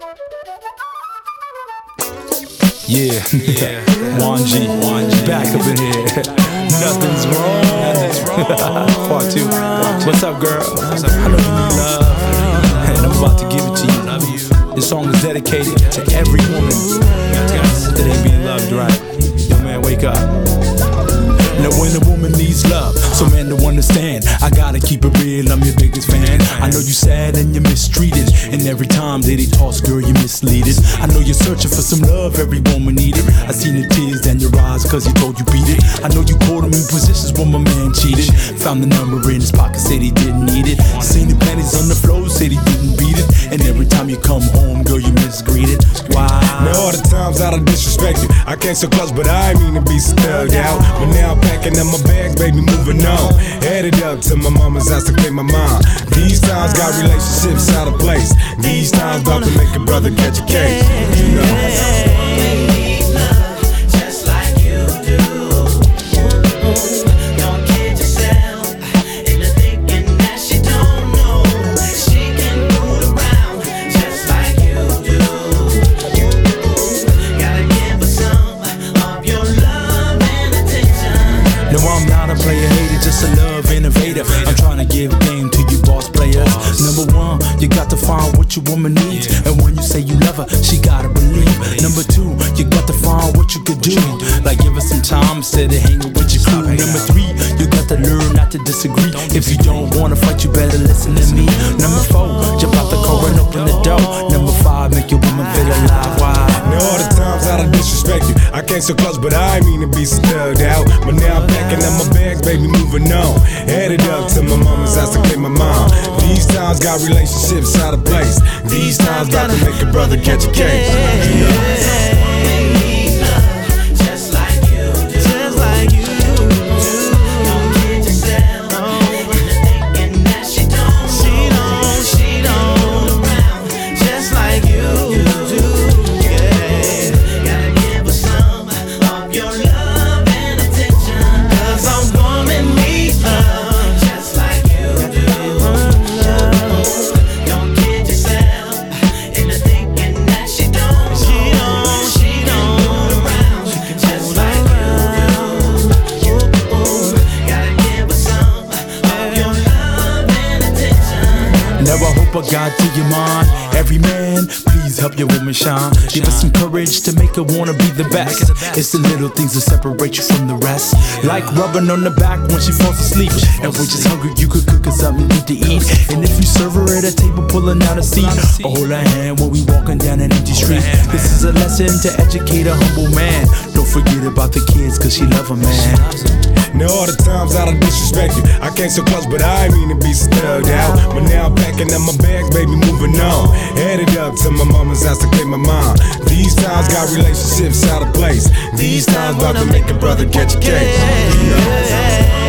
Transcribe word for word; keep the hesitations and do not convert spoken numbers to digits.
Yeah, yeah. Juan G, Juan G, back up in here. Nothing's wrong. Nothing's wrong. Part two. What's up, girl? What's up? I know you need love, and I'm about to give it to you. Love you. This song is dedicated to every woman that ain't being loved right. Yo, man, wake up. Now when a woman needs love, so man don't understand, I gotta keep it real, I'm your biggest fan. I know you sad and you're mistreated, and every time that they toss, girl, you misleaded. I know you're searching for some love, every woman need it. I seen the tears down your eyes cause he told you beat it. I know you caught him in positions when my man cheated. Found the number in his pocket, said he didn't need it. Seen the panties on the floor, said he didn't beat it. And every time you come home, girl, you misgreeted. Why? Now all the times I done disrespect you, I came so close, but I ain't mean to be stuck out. But now I'm packing up my bags, baby, moving on. Headed up to my mama's house to clean my mind. These times got relationships out of place. These times about to make a brother catch a case. You know. I'm trying to give game to you boss players. Number one, you got to find what your woman needs, and when you say you love her, she gotta believe. Number two, you got to find what you could do, like give her some time instead of hanging with your crew. Number three, you got to learn not to disagree. If you don't wanna fight, you better listen to me. Number four, jump out the car and open the door. Number five, make your woman feel alive. Why? Now all the times I done disrespect you, I came so close, but I ain't mean to be stuck out. But now I'm packing up my bags, baby, moving on. Headed up to my mama's house to clean my mind. These times got relationships out of place. These times about to make a brother catch a case. You know. Never hope I got to your mind. Every man, please help your woman shine. Give her some courage to make her wanna be the best. It's the little things that separate you from the rest. Like rubbing on the back when she falls asleep. And when she's hungry, you could cook her something good to eat. And if you serve her at a table, pulling out a seat, or hold her hand when we walking down an empty street. This is a lesson to educate a humble man. Don't forget about the kids, cause she love her, man. Now all the times I done disrespect you, I came so close, but I ain't mean to be stuck out. But now I'm packing up my bags, baby, moving on. Headed up to my mama's house to clean my mind. These times got relationships out of place. These times about to make a brother catch a case. You know.